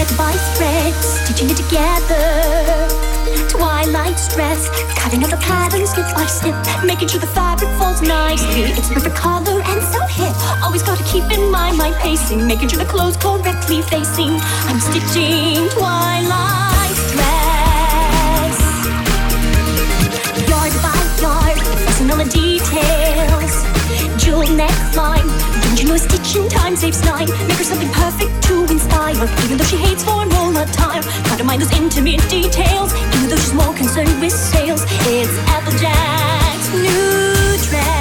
Thread by thread, stitching it together. Twilight stress, cutting out the patterns snip by snip, making sure the fabric falls nicely. It's perfect color and so hip. Always gotta keep in mind my pacing, making sure the clothes correctly facing. I'm stitching twilight stress. Yard by yard, focusing on the details. Jewel neckline, don't you know stitching time saves time? Make her something perfect to inspire, even though she hates formal attire. Gotta mind those intimate details, even though she's more concerned with sales. It's Applejack's new dress.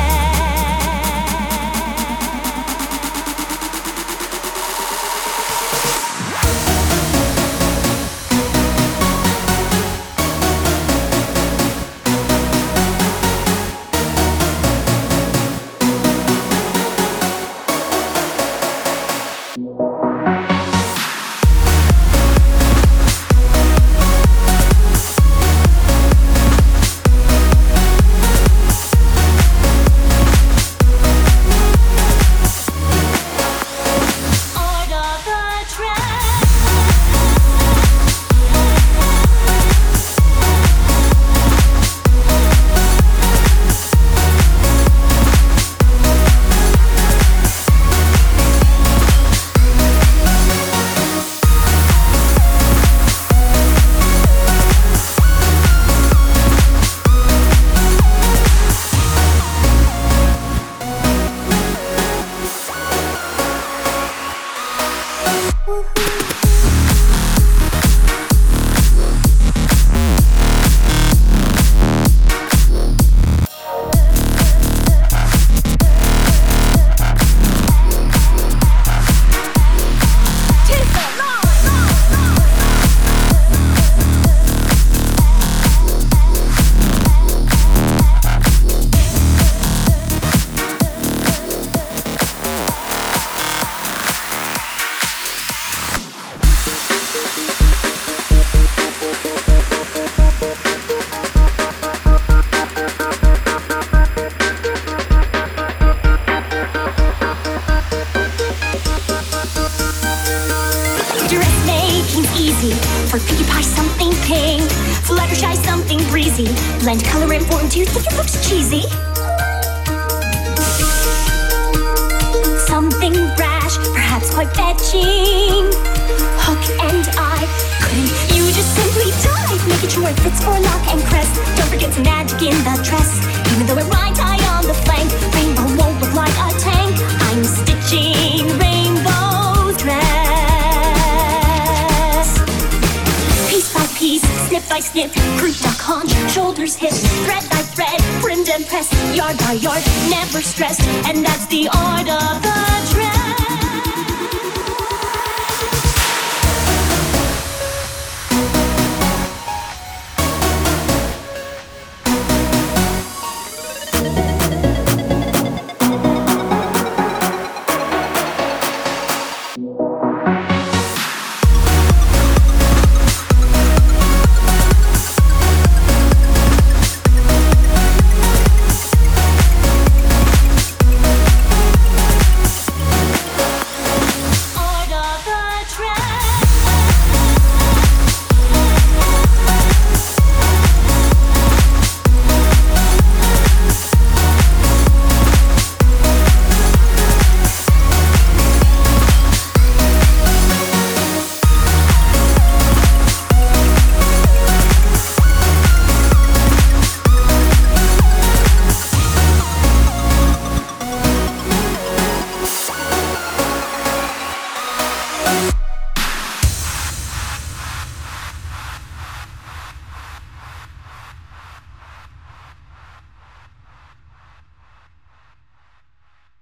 For Pinkie Pie, something pink. Fluttershy, something breezy. Blend color and form. Do you think it looks cheesy? Something brash, perhaps quite fetching. Hook and eye. Couldn't you just simply dive? Making sure it fits for lock and crest. Don't forget some magic in the dress. Even though it rides high on the flank, rainbow won't look like a tank. I'm stitching rainbow dress. Piece, snip by snip, croup, duck, haunch, shoulders, hip, thread by thread, brimmed and pressed, yard by yard, never stressed, and that's the art of the dress.